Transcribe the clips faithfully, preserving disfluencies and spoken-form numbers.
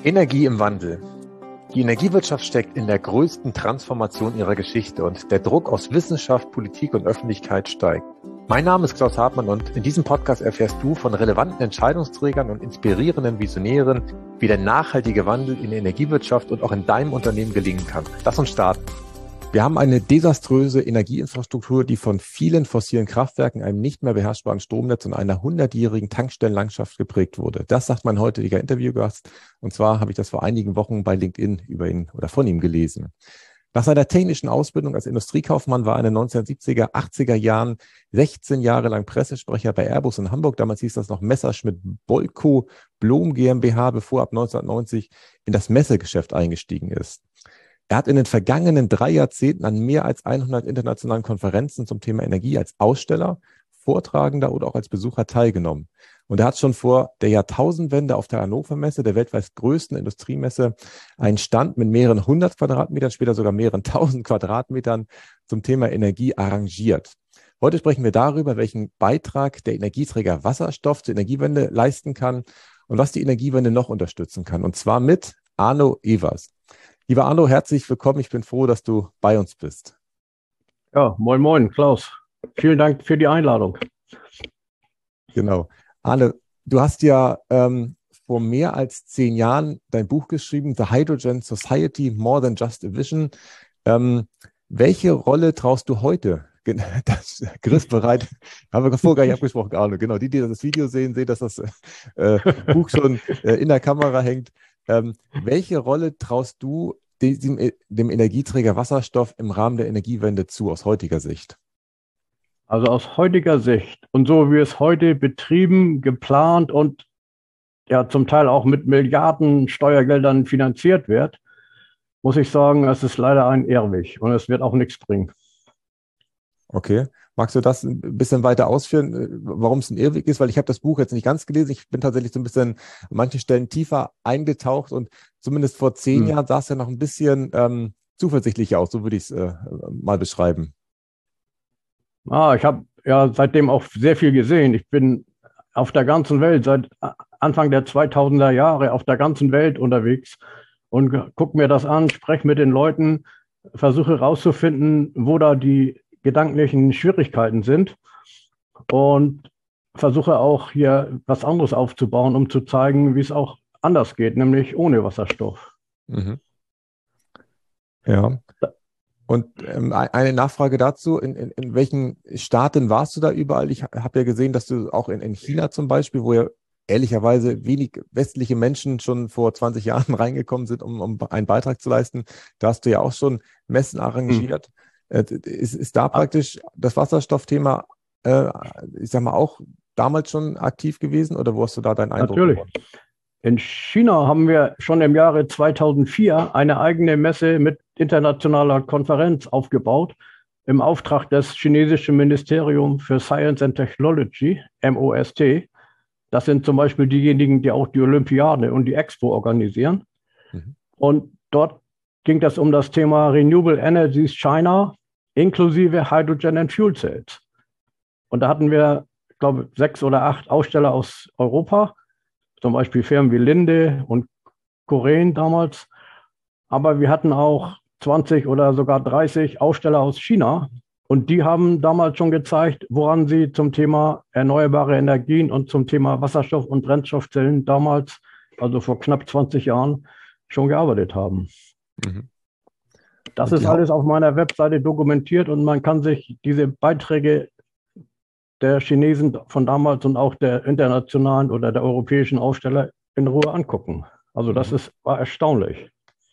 Energie im Wandel. Die Energiewirtschaft steckt in der größten Transformation ihrer Geschichte und der Druck aus Wissenschaft, Politik und Öffentlichkeit steigt. Mein Name ist Klaus Hartmann und in diesem Podcast erfährst du von relevanten Entscheidungsträgern und inspirierenden Visionären, wie der nachhaltige Wandel in der Energiewirtschaft und auch in deinem Unternehmen gelingen kann. Lass uns starten. Wir haben eine desaströse Energieinfrastruktur, die von vielen fossilen Kraftwerken, einem nicht mehr beherrschbaren Stromnetz und einer hundertjährigen Tankstellenlandschaft geprägt wurde. Das sagt mein heutiger Interviewgast. Und zwar habe ich das vor einigen Wochen bei LinkedIn über ihn oder von ihm gelesen. Nach seiner technischen Ausbildung als Industriekaufmann war er in den neunzehnhundertsiebziger, achtziger Jahren sechzehn Jahre lang Pressesprecher bei Airbus in Hamburg. Damals hieß das noch Messerschmitt Bolko Blom GmbH, bevor er ab neunzehnhundertneunzig in das Messegeschäft eingestiegen ist. Er hat in den vergangenen drei Jahrzehnten an mehr als hundert internationalen Konferenzen zum Thema Energie als Aussteller, Vortragender oder auch als Besucher teilgenommen. Und er hat schon vor der Jahrtausendwende auf der Hannover Messe, der weltweit größten Industriemesse, einen Stand mit mehreren hundert Quadratmetern, später sogar mehreren tausend Quadratmetern zum Thema Energie arrangiert. Heute sprechen wir darüber, welchen Beitrag der Energieträger Wasserstoff zur Energiewende leisten kann und was die Energiewende noch unterstützen kann. Und zwar mit Arno Evers. Lieber Arno, herzlich willkommen. Ich bin froh, dass du bei uns bist. Ja, moin, moin, Klaus. Vielen Dank für die Einladung. Genau. Arno, du hast ja ähm, vor mehr als zehn Jahren dein Buch geschrieben, The Hydrogen Society, More Than Just a Vision. Ähm, welche Rolle traust du heute? Das griffbereit, haben wir vorher gar nicht abgesprochen, Arno. Genau, die, die das Video sehen, sehen, dass das äh, Buch schon äh, in der Kamera hängt. Ähm, welche Rolle traust du dem, dem Energieträger Wasserstoff im Rahmen der Energiewende zu, aus heutiger Sicht? Also aus heutiger Sicht und so wie es heute betrieben, geplant und ja zum Teil auch mit Milliarden Steuergeldern finanziert wird, muss ich sagen, es ist leider ein Irrweg und es wird auch nichts bringen. Okay. Magst du das ein bisschen weiter ausführen, warum es ein Irrweg ist? Weil ich habe das Buch jetzt nicht ganz gelesen. Ich bin tatsächlich so ein bisschen an manchen Stellen tiefer eingetaucht und zumindest vor zehn hm. Jahren sah es ja noch ein bisschen ähm, zuversichtlicher aus. So würde ich es äh, mal beschreiben. Ah, ich habe ja seitdem auch sehr viel gesehen. Ich bin auf der ganzen Welt, seit Anfang der zweitausender Jahre auf der ganzen Welt unterwegs und gucke mir das an, spreche mit den Leuten, versuche herauszufinden, wo da die gedanklichen Schwierigkeiten sind und versuche auch hier was anderes aufzubauen, um zu zeigen, wie es auch anders geht, nämlich ohne Wasserstoff. Mhm. Ja. Und ähm, eine Nachfrage dazu, in, in, in welchen Staaten warst du da überall? Ich habe ja gesehen, dass du auch in, in China zum Beispiel, wo ja ehrlicherweise wenig westliche Menschen schon vor zwanzig Jahren reingekommen sind, um, um einen Beitrag zu leisten, da hast du ja auch schon Messen arrangiert. Mhm. Ist, ist da praktisch das Wasserstoffthema, äh, ich sag mal, auch damals schon aktiv gewesen oder wo hast du da deinen Eindruck? Natürlich. Gewonnen? In China haben wir schon im Jahre zweitausendvier eine eigene Messe mit internationaler Konferenz aufgebaut im Auftrag des chinesischen Ministeriums für Science and Technology, M O S T. Das sind zum Beispiel diejenigen, die auch die Olympiade und die Expo organisieren. Mhm. Und dort ging das um das Thema Renewable Energies China inklusive Hydrogen and Fuel Cells. Und da hatten wir, ich glaube, sechs oder acht Aussteller aus Europa, zum Beispiel Firmen wie Linde und Korean damals. Aber wir hatten auch zwanzig oder sogar dreißig Aussteller aus China. Und die haben damals schon gezeigt, woran sie zum Thema erneuerbare Energien und zum Thema Wasserstoff- und Brennstoffzellen damals, also vor knapp zwanzig Jahren, schon gearbeitet haben. Mhm. Das ist alles auf meiner Webseite dokumentiert und man kann sich diese Beiträge der Chinesen von damals und auch der internationalen oder der europäischen Aussteller in Ruhe angucken. Also das ist, war erstaunlich.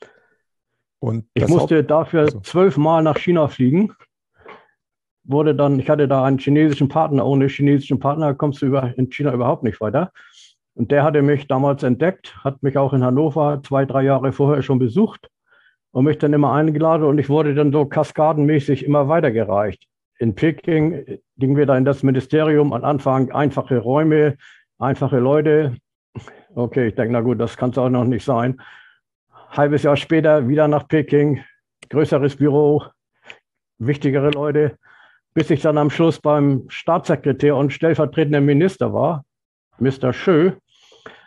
Und ich musste Haupt- dafür also. zwölfmal nach China fliegen. Wurde dann, ich hatte da einen chinesischen Partner. Ohne chinesischen Partner kommst du über, in China überhaupt nicht weiter. Und der hatte mich damals entdeckt, hat mich auch in Hannover zwei, drei Jahre vorher schon besucht und mich dann immer eingeladen und ich wurde dann so kaskadenmäßig immer weitergereicht. In Peking gingen wir da in das Ministerium, am Anfang einfache Räume, einfache Leute. Okay, ich denke, na gut, das kann es auch noch nicht sein. Halbes Jahr später wieder nach Peking, größeres Büro, wichtigere Leute, bis ich dann am Schluss beim Staatssekretär und stellvertretenden Minister war, Mister Schö.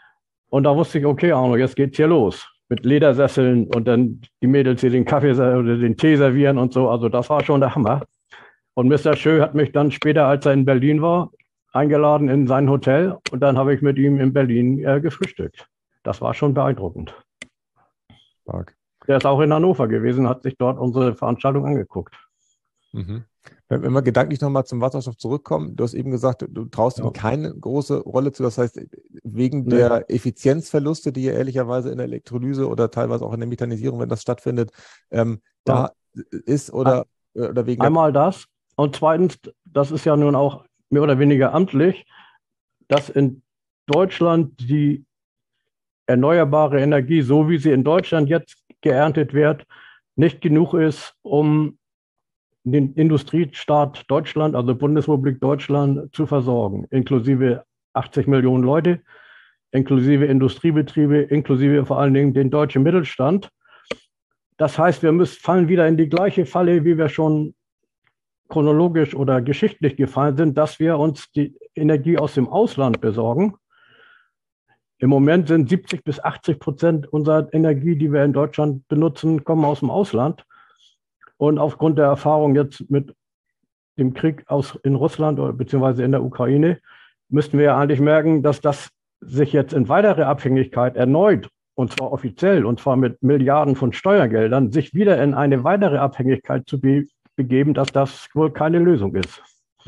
Und da wusste ich, okay, Arno, jetzt geht's hier los. Mit Ledersesseln und dann die Mädels hier den Kaffee oder den Tee servieren und so. Also das war schon der Hammer. Und Mister Schö hat mich dann später, als er in Berlin war, eingeladen in sein Hotel. Und dann habe ich mit ihm in Berlin äh, gefrühstückt. Das war schon beeindruckend. Stark. Der ist auch in Hannover gewesen, hat sich dort unsere Veranstaltung angeguckt. Mhm. Wenn wir gedanklich nochmal zum Wasserstoff zurückkommen, du hast eben gesagt, du traust ja. ihm keine große Rolle zu. Das heißt, wegen nee. der Effizienzverluste, die ja ehrlicherweise in der Elektrolyse oder teilweise auch in der Methanisierung, wenn das stattfindet, ähm, ja. da ist oder, oder wegen Einmal das und zweitens, das ist ja nun auch mehr oder weniger amtlich, dass in Deutschland die erneuerbare Energie, so wie sie in Deutschland jetzt geerntet wird, nicht genug ist, um den Industriestaat Deutschland, also Bundesrepublik Deutschland, zu versorgen, inklusive achtzig Millionen Leute, inklusive Industriebetriebe, inklusive vor allen Dingen den deutschen Mittelstand. Das heißt, wir müssen, fallen wieder in die gleiche Falle, wie wir schon chronologisch oder geschichtlich gefallen sind, dass wir uns die Energie aus dem Ausland besorgen. Im Moment sind siebzig bis achtzig Prozent unserer Energie, die wir in Deutschland benutzen, kommen aus dem Ausland. Und aufgrund der Erfahrung jetzt mit dem Krieg aus, in Russland oder beziehungsweise in der Ukraine müssten wir ja eigentlich merken, dass das sich jetzt in weitere Abhängigkeit erneut, und zwar offiziell, und zwar mit Milliarden von Steuergeldern, sich wieder in eine weitere Abhängigkeit zu be begeben, dass das wohl keine Lösung ist.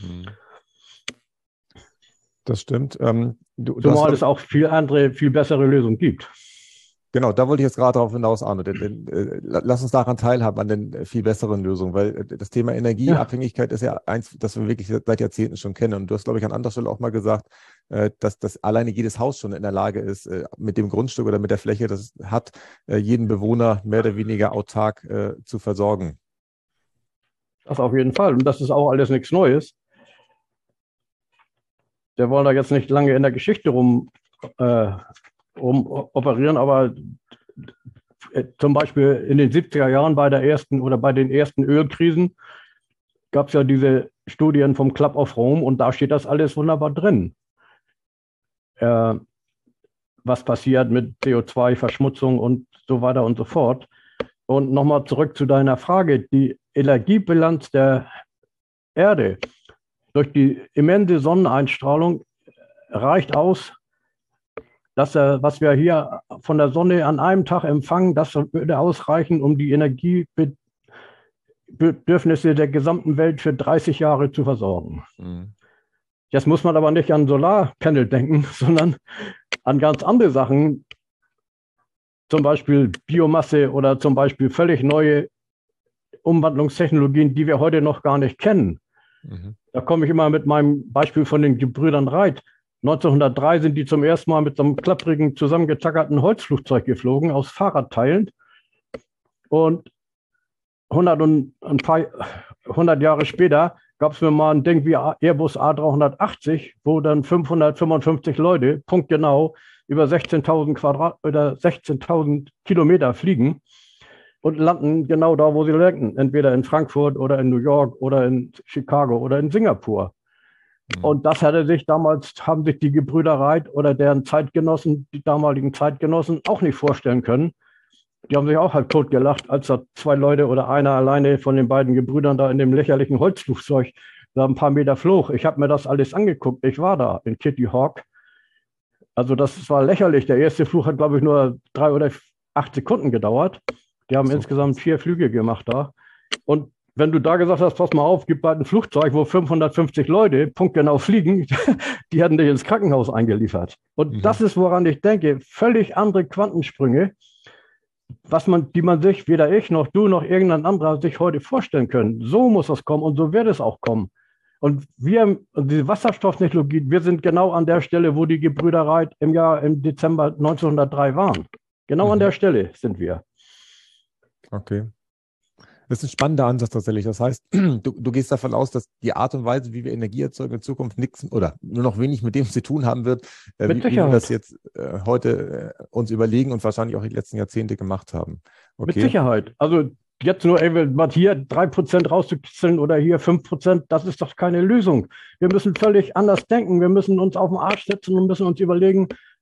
Das stimmt. Ähm, du, Zumal es auch viel andere, viel bessere Lösungen gibt. Genau, da wollte ich jetzt gerade darauf hinaus, Arno. Denn, denn, äh, lass uns daran teilhaben, an den viel besseren Lösungen, weil äh, das Thema Energieabhängigkeit ja. ist ja eins, das wir wirklich seit Jahrzehnten schon kennen. Und du hast, glaube ich, an anderer Stelle auch mal gesagt, äh, dass, dass alleine jedes Haus schon in der Lage ist, äh, mit dem Grundstück oder mit der Fläche, das es hat, äh, jeden Bewohner mehr oder weniger autark äh, zu versorgen. Das auf jeden Fall. Und das ist auch alles nichts Neues. Wir wollen da jetzt nicht lange in der Geschichte rum äh, um operieren, aber zum Beispiel in den siebziger Jahren bei der ersten oder bei den ersten Ölkrisen gab es ja diese Studien vom Club of Rome und da steht das alles wunderbar drin. Äh, was passiert mit C O zwei Verschmutzung und so weiter und so fort. Und nochmal zurück zu deiner Frage, die Energiebilanz der Erde durch die immense Sonneneinstrahlung reicht aus, dass, äh, was wir hier von der Sonne an einem Tag empfangen, das würde ausreichen, um die Energiebedürfnisse der gesamten Welt für dreißig Jahre zu versorgen. Mhm. Jetzt muss man aber nicht an Solarpanel denken, sondern an ganz andere Sachen, zum Beispiel Biomasse oder zum Beispiel völlig neue Umwandlungstechnologien, die wir heute noch gar nicht kennen. Mhm. Da komme ich immer mit meinem Beispiel von den Gebrüdern Wright. neunzehnhundertdrei sind die zum ersten Mal mit so einem klapprigen, zusammengezackerten Holzflugzeug geflogen, aus Fahrradteilen. Und hundert, und ein paar, hundert Jahre später gab es mir mal ein Ding wie Airbus A dreihundertachtzig, wo dann fünfhundertfünfundfünfzig Leute, punktgenau, über sechzehntausend Quadrat oder sechzehntausend Kilometer fliegen und landen genau da, wo sie landen. Entweder in Frankfurt oder in New York oder in Chicago oder in Singapur. Und das hatte sich damals, haben sich die Gebrüder Wright oder deren Zeitgenossen, die damaligen Zeitgenossen, auch nicht vorstellen können. Die haben sich auch halt totgelacht, als da zwei Leute oder einer alleine von den beiden Gebrüdern da in dem lächerlichen Holzflugzeug da ein paar Meter flog. Ich habe mir das alles angeguckt. Ich war da in Kitty Hawk. Also das war lächerlich. Der erste Flug hat, glaube ich, nur drei oder acht Sekunden gedauert. Die haben so insgesamt vier Flüge gemacht da. Und wenn du da gesagt hast, pass mal auf, gib bald ein Flugzeug, wo fünfhundertfünfzig Leute punktgenau fliegen, die hätten dich ins Krankenhaus eingeliefert. Und mhm. das ist, woran ich denke, völlig andere Quantensprünge, was man, die man sich, weder ich noch du noch irgendein anderer sich heute vorstellen können. So muss das kommen und so wird es auch kommen. Und wir, diese Wasserstofftechnologie, wir sind genau an der Stelle, wo die Gebrüder Wright im Jahr, im Dezember neunzehnhundertdrei waren. Genau mhm. an der Stelle sind wir. Okay. Das ist ein spannender Ansatz tatsächlich. Das heißt, du, du gehst davon aus, dass die Art und Weise, wie wir Energie erzeugen, in Zukunft nichts oder nur noch wenig mit dem zu tun haben wird, äh, wie, wie wir das jetzt äh, heute äh, uns überlegen und wahrscheinlich auch die letzten Jahrzehnte gemacht haben. Okay. Mit Sicherheit. Also jetzt nur mal hier drei Prozent rauszukitzeln oder hier fünf Prozent, das ist doch keine Lösung. Wir müssen völlig anders denken. Wir müssen uns auf den Arsch setzen und müssen uns überlegen,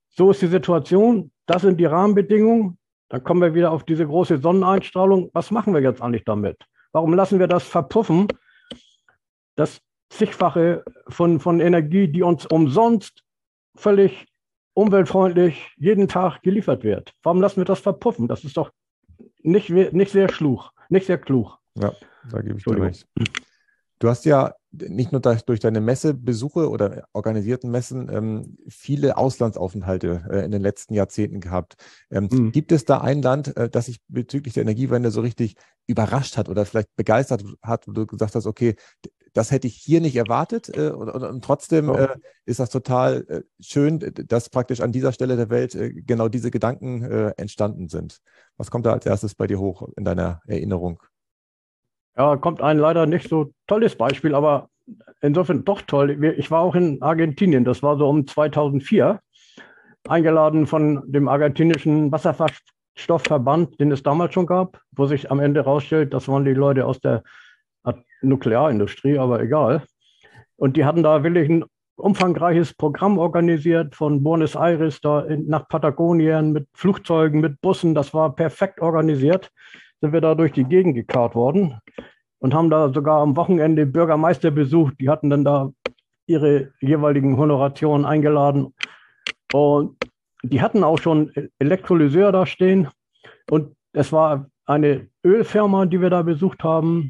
so ist die Situation, das sind die Rahmenbedingungen. Dann kommen wir wieder auf diese große Sonneneinstrahlung. Was machen wir jetzt eigentlich damit? Warum lassen wir das verpuffen? Das zigfache von, von Energie, die uns umsonst völlig umweltfreundlich jeden Tag geliefert wird. Warum lassen wir das verpuffen? Das ist doch nicht, nicht sehr klug, nicht sehr klug. Ja, da gebe ich dir recht. Du hast ja nicht nur durch deine Messebesuche oder organisierten Messen ähm, viele Auslandsaufenthalte äh, in den letzten Jahrzehnten gehabt. Ähm, mhm. Gibt es da ein Land, äh, das sich bezüglich der Energiewende so richtig überrascht hat oder vielleicht begeistert hat, wo du gesagt hast, okay, das hätte ich hier nicht erwartet äh, und, und, und trotzdem äh, ist das total äh, schön, dass praktisch an dieser Stelle der Welt äh, genau diese Gedanken äh, entstanden sind. Was kommt da als erstes bei dir hoch in deiner Erinnerung? Ja, kommt ein leider nicht so tolles Beispiel, aber insofern doch toll. Ich war auch in Argentinien, das war so um zweitausendvier, eingeladen von dem argentinischen Wasserstoffverband, den es damals schon gab, wo sich am Ende herausstellt, das waren die Leute aus der Nuklearindustrie, aber egal. Und die hatten da wirklich ein umfangreiches Programm organisiert von Buenos Aires da in, nach Patagonien mit Flugzeugen, mit Bussen. Das war perfekt organisiert. Sind wir da durch die Gegend gekarrt worden und haben da sogar am Wochenende Bürgermeister besucht. Die hatten dann da ihre jeweiligen Honorationen eingeladen. Und die hatten auch schon Elektrolyseur da stehen. Und es war eine Ölfirma, die wir da besucht haben,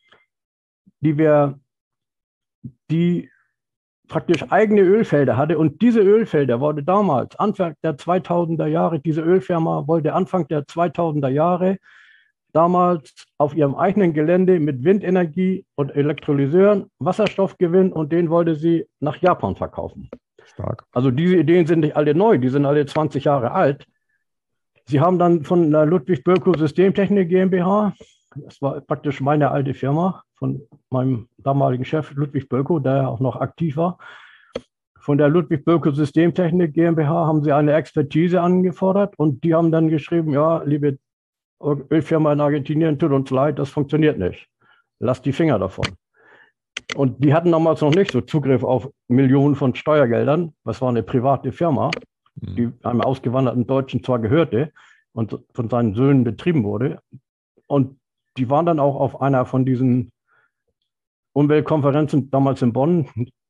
die wir, die praktisch eigene Ölfelder hatte. Und diese Ölfelder wurde damals, Anfang der zweitausender Jahre, diese Ölfirma wollte Anfang der zweitausender Jahre damals auf ihrem eigenen Gelände mit Windenergie und Elektrolyseuren Wasserstoff gewinnen und den wollte sie nach Japan verkaufen. Stark. Also diese Ideen sind nicht alle neu, die sind alle zwanzig Jahre alt. Sie haben dann von der Ludwig Bölkow Systemtechnik GmbH, das war praktisch meine alte Firma, von meinem damaligen Chef Ludwig Bölkow, der ja auch noch aktiv war. Von der Ludwig Bölkow Systemtechnik GmbH haben sie eine Expertise angefordert und die haben dann geschrieben, ja, liebe Ölfirma in Argentinien, tut uns leid, das funktioniert nicht. Lasst die Finger davon. Und die hatten damals noch nicht so Zugriff auf Millionen von Steuergeldern. Das war eine private Firma, die einem ausgewanderten Deutschen zwar gehörte und von seinen Söhnen betrieben wurde. Und die waren dann auch auf einer von diesen Umweltkonferenzen damals in Bonn,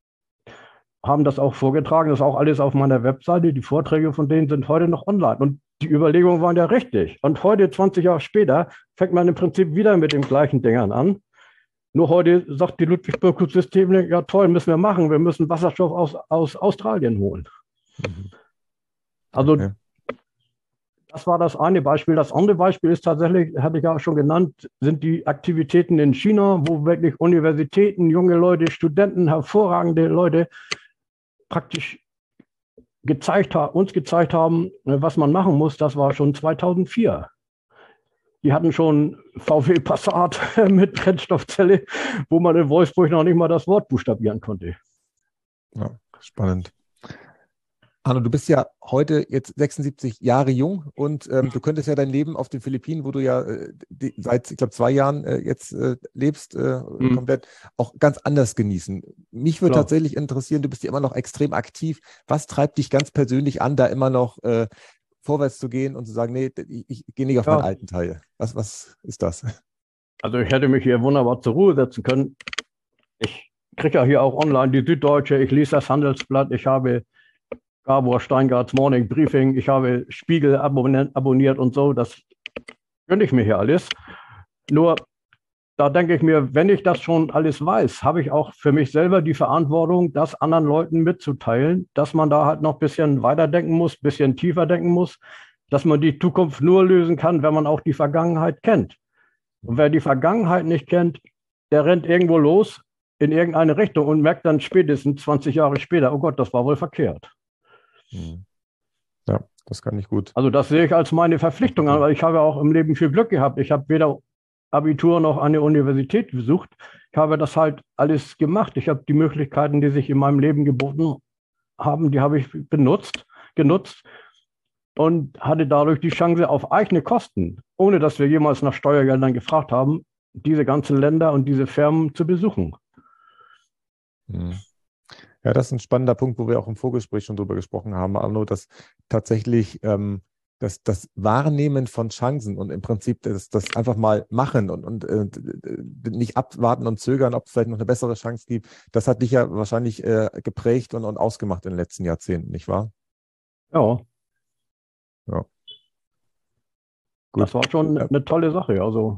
haben das auch vorgetragen. Das ist auch alles auf meiner Webseite. Die Vorträge von denen sind heute noch online. Und die Überlegungen waren ja richtig. Und heute, zwanzig Jahre später, fängt man im Prinzip wieder mit den gleichen Dingern an. Nur heute sagt die Ludwig Bölkow Systemtechnik, ja toll, müssen wir machen. Wir müssen Wasserstoff aus, aus Australien holen. Mhm. Also okay. Das war das eine Beispiel. Das andere Beispiel ist tatsächlich, hatte ich ja auch schon genannt, sind die Aktivitäten in China, wo wirklich Universitäten, junge Leute, Studenten, hervorragende Leute praktisch gezeigt, uns gezeigt haben, was man machen muss. Das war schon zweitausendvier. Die hatten schon V W Passat mit Brennstoffzelle, wo man in Wolfsburg noch nicht mal das Wort buchstabieren konnte. Ja, spannend. Arno, du bist ja heute jetzt sechsundsiebzig Jahre jung und ähm, du könntest ja dein Leben auf den Philippinen, wo du ja äh, die, seit, ich glaube, zwei Jahren äh, jetzt äh, lebst, äh, mhm. komplett auch ganz anders genießen. Mich würde Klar. tatsächlich interessieren, du bist ja immer noch extrem aktiv. Was treibt dich ganz persönlich an, da immer noch äh, vorwärts zu gehen und zu sagen, nee, ich, ich gehe nicht auf ja. meinen alten Teil? Was, was ist das? Also ich hätte mich hier wunderbar zur Ruhe setzen können. Ich kriege ja hier auch online die Süddeutsche, ich lese das Handelsblatt, ich habe Gabor Steingarts Morning Briefing, ich habe Spiegel abonniert und so, das gönne ich mir hier alles. Nur, da denke ich mir, wenn ich das schon alles weiß, habe ich auch für mich selber die Verantwortung, das anderen Leuten mitzuteilen, dass man da halt noch ein bisschen weiterdenken muss, ein bisschen tiefer denken muss, dass man die Zukunft nur lösen kann, wenn man auch die Vergangenheit kennt. Und wer die Vergangenheit nicht kennt, der rennt irgendwo los in irgendeine Richtung und merkt dann spätestens zwanzig Jahre später, oh Gott, das war wohl verkehrt. Ja, das kann ich gut. Also das sehe ich als meine Verpflichtung an, weil ich habe auch im Leben viel Glück gehabt. Ich habe weder Abitur noch eine Universität besucht. Ich habe das halt alles gemacht. Ich habe die Möglichkeiten, die sich in meinem Leben geboten haben, die habe ich benutzt, genutzt und hatte dadurch die Chance auf eigene Kosten, ohne dass wir jemals nach Steuergeldern gefragt haben, diese ganzen Länder und diese Firmen zu besuchen. Hm. Ja, das ist ein spannender Punkt, wo wir auch im Vorgespräch schon drüber gesprochen haben, Arno, dass tatsächlich ähm, das, das Wahrnehmen von Chancen und im Prinzip das, das einfach mal machen und, und äh, nicht abwarten und zögern, ob es vielleicht noch eine bessere Chance gibt, das hat dich ja wahrscheinlich äh, geprägt und, und ausgemacht in den letzten Jahrzehnten, nicht wahr? Ja, Ja, gut. das war schon Äh, eine tolle Sache. Also,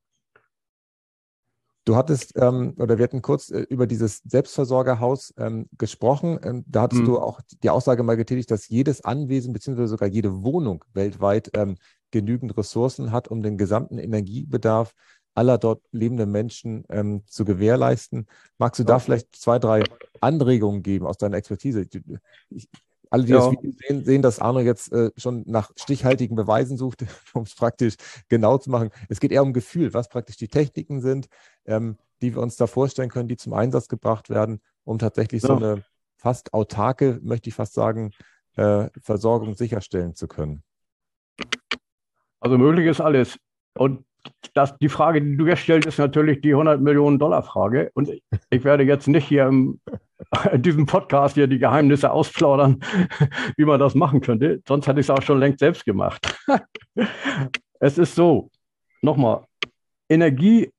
Du hattest, ähm, oder wir hatten kurz äh, über dieses Selbstversorgerhaus ähm, gesprochen. Ähm, da hattest du hm, auch die Aussage mal getätigt, dass jedes Anwesen beziehungsweise sogar jede Wohnung weltweit ähm, genügend Ressourcen hat, um den gesamten Energiebedarf aller dort lebenden Menschen ähm, zu gewährleisten. Magst du da ja, vielleicht zwei, drei Anregungen geben aus deiner Expertise? Ich, alle, die das ja. Video sehen, sehen, dass Arno jetzt äh, schon nach stichhaltigen Beweisen sucht, um es praktisch genau zu machen. Es geht eher um Gefühl, was praktisch die Techniken sind, ähm, die wir uns da vorstellen können, die zum Einsatz gebracht werden, um tatsächlich so Ja. eine fast autarke, möchte ich fast sagen, äh, Versorgung sicherstellen zu können. Also möglich ist alles. Und das, die Frage, die du jetzt stellst, ist natürlich die hundert Millionen Dollar Frage. Und ich werde jetzt nicht hier im, in diesem Podcast hier die Geheimnisse ausplaudern, wie man das machen könnte. Sonst hätte ich es auch schon längst selbst gemacht. Es ist so, nochmal, Energie,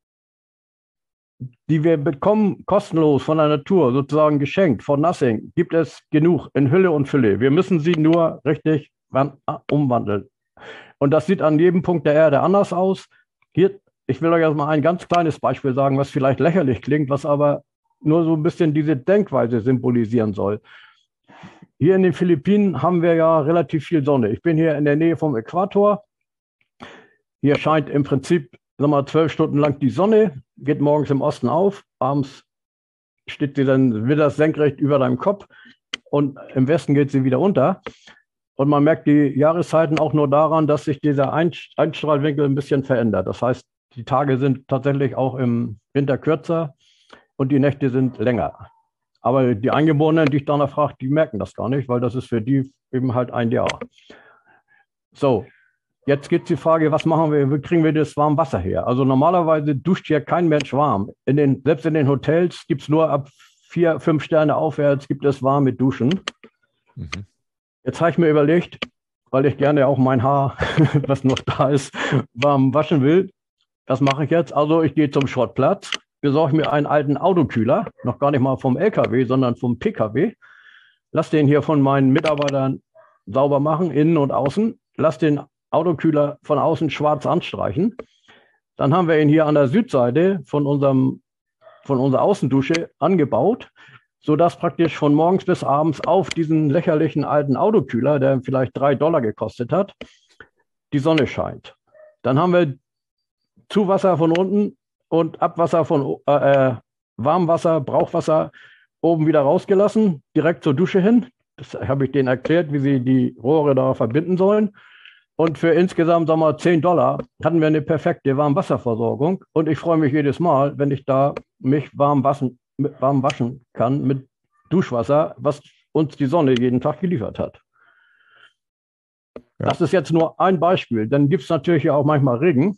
die wir bekommen, kostenlos von der Natur, sozusagen geschenkt, for nothing, gibt es genug in Hülle und Fülle. Wir müssen sie nur richtig umwandeln. Und das sieht an jedem Punkt der Erde anders aus. Hier, ich will euch erstmal ein ganz kleines Beispiel sagen, was vielleicht lächerlich klingt, was aber nur so ein bisschen diese Denkweise symbolisieren soll. Hier in den Philippinen haben wir ja relativ viel Sonne. Ich bin hier in der Nähe vom Äquator. Hier scheint im Prinzip, sagen wir mal, zwölf Stunden lang die Sonne, geht morgens im Osten auf, abends steht sie dann wieder senkrecht über deinem Kopf und im Westen geht sie wieder unter. Und man merkt die Jahreszeiten auch nur daran, dass sich dieser Einstrahlwinkel ein bisschen verändert. Das heißt, die Tage sind tatsächlich auch im Winter kürzer und die Nächte sind länger. Aber die Eingeborenen, die ich danach frage, die merken das gar nicht, weil das ist für die eben halt ein Jahr. So, jetzt gibt es die Frage, was machen wir, wie kriegen wir das warme Wasser her? Also normalerweise duscht hier kein Mensch warm. In den, selbst in den Hotels gibt es nur ab vier, fünf Sterne aufwärts gibt es warme Duschen. Mhm. Jetzt habe ich mir überlegt, weil ich gerne auch mein Haar, was noch da ist, warm waschen will. Was mache ich jetzt? Also ich gehe zum Schrottplatz, besorge mir einen alten Autokühler, noch gar nicht mal vom L K W, sondern vom P K W. Lass den hier von meinen Mitarbeitern sauber machen, innen und außen. Lass den Autokühler von außen schwarz anstreichen. Dann haben wir ihn hier an der Südseite von, unserem, von unserer Außendusche angebaut, sodass praktisch von morgens bis abends auf diesen lächerlichen alten Autokühler, der vielleicht drei Dollar gekostet hat, die Sonne scheint. Dann haben wir Zuwasser von unten und Abwasser von äh, Warmwasser, Brauchwasser oben wieder rausgelassen, direkt zur Dusche hin. Das habe ich denen erklärt, wie sie die Rohre da verbinden sollen. Und für insgesamt, sagen wir mal, zehn Dollar hatten wir eine perfekte Warmwasserversorgung. Und ich freue mich jedes Mal, wenn ich da mich warm waschen, warm waschen kann mit Duschwasser, was uns die Sonne jeden Tag geliefert hat. Ja. Das ist jetzt nur ein Beispiel. Dann gibt es natürlich auch manchmal Regen.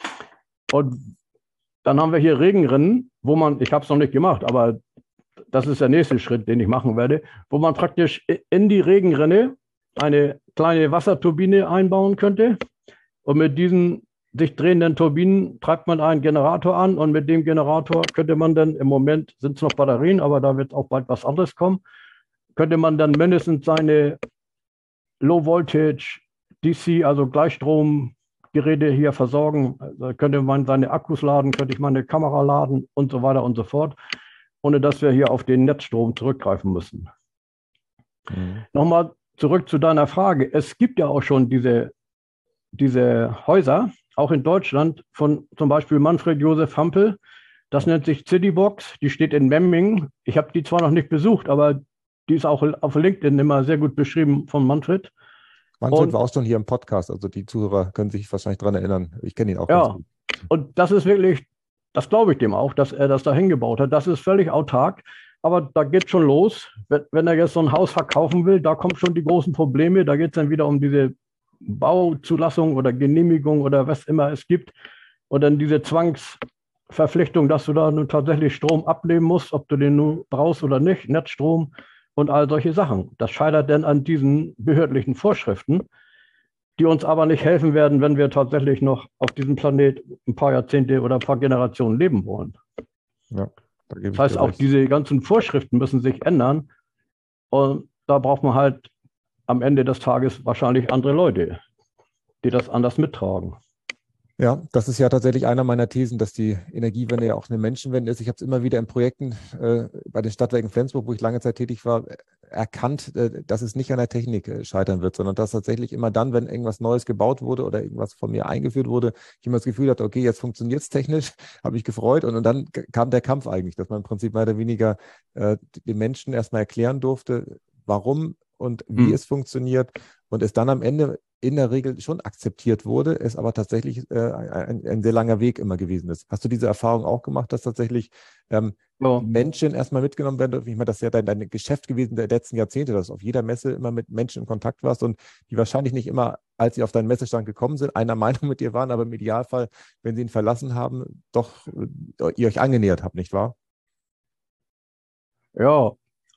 Und dann haben wir hier Regenrinnen, wo man, ich habe es noch nicht gemacht, aber das ist der nächste Schritt, den ich machen werde, wo man praktisch in die Regenrinne eine kleine Wasserturbine einbauen könnte. Und mit diesen sich drehenden Turbinen treibt man einen Generator an und mit dem Generator könnte man dann, im Moment sind es noch Batterien, aber da wird auch bald was anderes kommen, könnte man dann mindestens seine Low Voltage D C, also Gleichstromgeräte hier versorgen. Da könnte man seine Akkus laden, könnte ich meine Kamera laden und so weiter und so fort, ohne dass wir hier auf den Netzstrom zurückgreifen müssen. Mhm. Nochmal zurück zu deiner Frage. Es gibt ja auch schon diese, diese Häuser, auch in Deutschland, von zum Beispiel Manfred Josef Hampel. Das nennt sich Citybox. Die steht in Memmingen. Ich habe die zwar noch nicht besucht, aber die ist auch auf LinkedIn immer sehr gut beschrieben von Manfred. Manfred und, war auch schon hier im Podcast. Also die Zuhörer können sich wahrscheinlich daran erinnern. Ich kenne ihn auch. Ja, und das ist wirklich, das glaube ich dem auch, dass er das da hingebaut hat. Das ist völlig autark. Aber da geht schon los. Wenn er jetzt so ein Haus verkaufen will, da kommen schon die großen Probleme. Da geht es dann wieder um diese Bauzulassung oder Genehmigung oder was immer es gibt. Und dann diese Zwangs, Verpflichtung, dass du da nun tatsächlich Strom abnehmen musst, ob du den nun brauchst oder nicht, Netzstrom und all solche Sachen. Das scheitert dann an diesen behördlichen Vorschriften, die uns aber nicht helfen werden, wenn wir tatsächlich noch auf diesem Planet ein paar Jahrzehnte oder ein paar Generationen leben wollen. Ja, da gebe ich Das heißt, dir auch recht. diese ganzen Vorschriften müssen sich ändern. Und da braucht man halt am Ende des Tages wahrscheinlich andere Leute, die das anders mittragen. Ja, das ist ja tatsächlich einer meiner Thesen, dass die Energiewende ja auch eine Menschenwende ist. Ich habe es immer wieder in Projekten äh, bei den Stadtwerken Flensburg, wo ich lange Zeit tätig war, erkannt, äh, dass es nicht an der Technik äh, scheitern wird, sondern dass tatsächlich immer dann, wenn irgendwas Neues gebaut wurde oder irgendwas von mir eingeführt wurde, ich immer das Gefühl hatte, okay, jetzt funktioniert es technisch, habe ich gefreut. Und, und dann kam der Kampf eigentlich, dass man im Prinzip mehr oder weniger äh, den Menschen erstmal erklären durfte, warum und wie Hm. es funktioniert und es dann am Ende in der Regel schon akzeptiert wurde, es aber tatsächlich äh, ein, ein sehr langer Weg immer gewesen ist. Hast du diese Erfahrung auch gemacht, dass tatsächlich ähm, Ja. die Menschen erstmal mitgenommen werden dürfen? Ich meine, das ist ja dein, dein Geschäft gewesen der letzten Jahrzehnte, dass du auf jeder Messe immer mit Menschen in Kontakt warst und die wahrscheinlich nicht immer, als sie auf deinen Messestand gekommen sind, einer Meinung mit dir waren, aber im Idealfall, wenn sie ihn verlassen haben, doch äh, ihr euch angenähert habt, nicht wahr? Ja,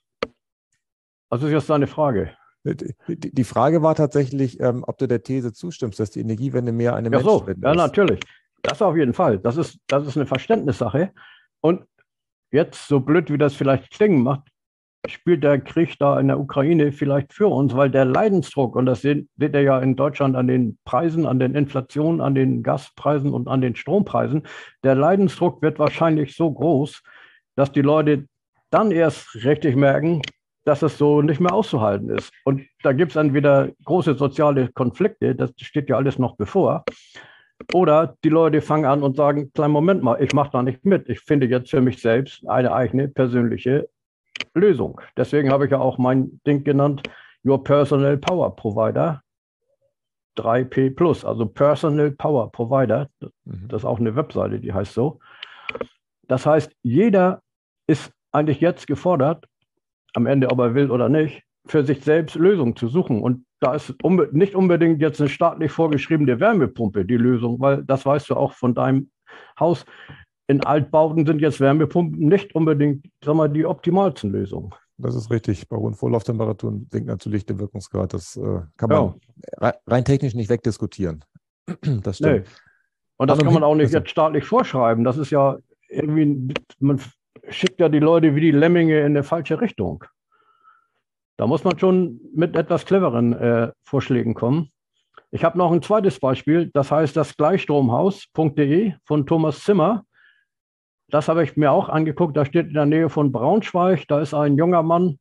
also ist jetzt deine Frage. Die die Frage war tatsächlich, ähm, ob du der These zustimmst, dass die Energiewende mehr eine Ja, so, Menschenwende ja, ist. natürlich. Das auf jeden Fall. Das ist, das ist eine Verständnissache. Und jetzt, so blöd wie das vielleicht klingen macht, spielt der Krieg da in der Ukraine vielleicht für uns, weil der Leidensdruck, und das seht, seht ihr ja in Deutschland an den Preisen, an den Inflationen, an den Gaspreisen und an den Strompreisen, der Leidensdruck wird wahrscheinlich so groß, dass die Leute dann erst richtig merken, dass es so nicht mehr auszuhalten ist. Und da gibt es dann wieder große soziale Konflikte, das steht ja alles noch bevor. Oder die Leute fangen an und sagen, kleinen Moment mal, ich mache da nicht mit. Ich finde jetzt für mich selbst eine eigene persönliche Lösung. Deswegen habe ich ja auch mein Ding genannt, Your Personal Power Provider, drei P plus, also Personal Power Provider. Das ist auch eine Webseite, die heißt so. Das heißt, jeder ist eigentlich jetzt gefordert, am Ende, ob er will oder nicht, für sich selbst Lösungen zu suchen. Und da ist unbe- nicht unbedingt jetzt eine staatlich vorgeschriebene Wärmepumpe die Lösung, weil das weißt du auch von deinem Haus. In Altbauten sind jetzt Wärmepumpen nicht unbedingt, sag mal, die optimalsten Lösungen. Das ist richtig. Bei hohen Vorlauftemperaturen sinkt natürlich der Wirkungsgrad. Das äh, kann man Ja, rein, rein technisch nicht wegdiskutieren. Das stimmt. nee. Und das An und kann man hin- auch nicht also, jetzt staatlich vorschreiben. Das ist ja irgendwie, man schickt ja die Leute wie die Lemminge in eine falsche Richtung. Da muss man schon mit etwas cleveren äh, Vorschlägen kommen. Ich habe noch ein zweites Beispiel, das heißt das Gleichstromhaus punkt de von Thomas Zimmer. Das habe ich mir auch angeguckt, da steht in der Nähe von Braunschweig, da ist ein junger Mann